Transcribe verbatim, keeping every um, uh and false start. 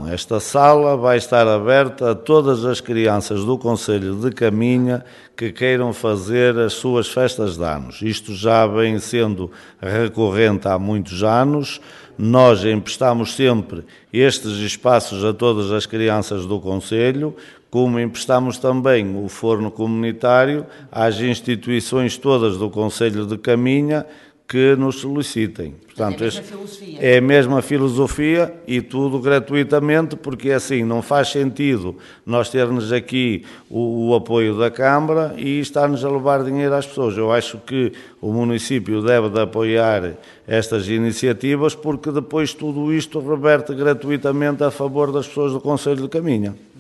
Não, esta sala vai estar aberta a todas as crianças do concelho de Caminha que queiram fazer as suas festas de anos. Isto já vem sendo recorrente há muitos anos. Nós emprestamos sempre estes espaços a todas as crianças do concelho, como emprestamos também o forno comunitário às instituições todas do concelho de Caminha que nos solicitem. Portanto, é a mesma filosofia. É a mesma filosofia e tudo gratuitamente, porque assim não faz sentido nós termos aqui o, o apoio da Câmara e estar-nos a levar dinheiro às pessoas. Eu acho que o município deve de apoiar estas iniciativas, porque depois tudo isto reverte gratuitamente a favor das pessoas do concelho de Caminha.